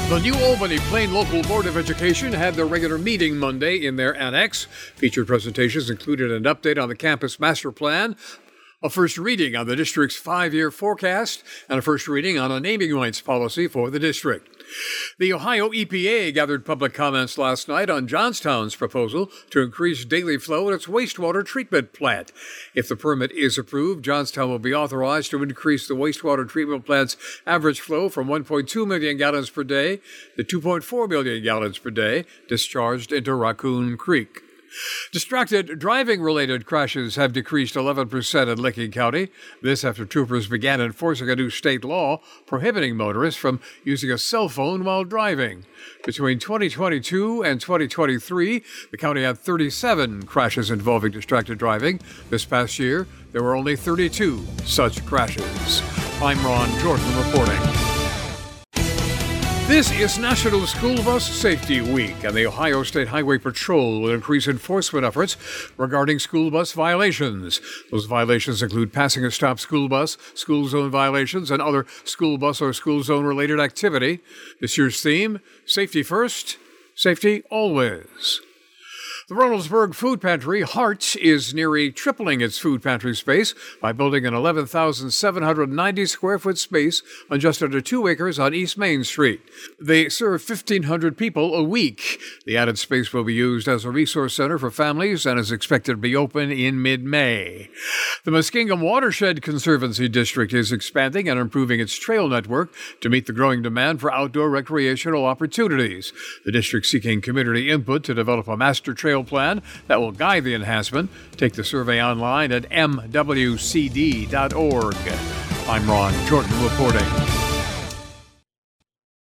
The New Albany Plain Local Board of Education had their regular meeting Monday in their annex. Featured presentations included an update on the campus master plan, a first reading on the district's 5-year forecast, and a first reading on a naming rights policy for the district. The Ohio EPA gathered public comments last night on Johnstown's proposal to increase daily flow at its wastewater treatment plant. If the permit is approved, Johnstown will be authorized to increase the wastewater treatment plant's average flow from 1.2 million gallons per day to 2.4 million gallons per day discharged into Raccoon Creek. Distracted driving-related crashes have decreased 11% in Licking County. This after troopers began enforcing a new state law prohibiting motorists from using a cell phone while driving. Between 2022 and 2023, the county had 37 crashes involving distracted driving. This past year, there were only 32 such crashes. I'm Ron Jordan reporting. This is National School Bus Safety Week, and the Ohio State Highway Patrol will increase enforcement efforts regarding school bus violations. Those violations include passing a stopped school bus, school zone violations, and other school bus or school zone related activity. This year's theme, Safety First, Safety Always. The Reynoldsburg Food Pantry, Heart, is nearly tripling its food pantry space by building an 11,790 square foot space on just under 2 acres on East Main Street. They serve 1,500 people a week. The added space will be used as a resource center for families and is expected to be open in mid-May. The Muskingum Watershed Conservancy District is expanding and improving its trail network to meet the growing demand for outdoor recreational opportunities. The district seeking community input to develop a master trail plan that will guide the enhancement. Take the survey online at mwcd.org. I'm Ron Jordan reporting.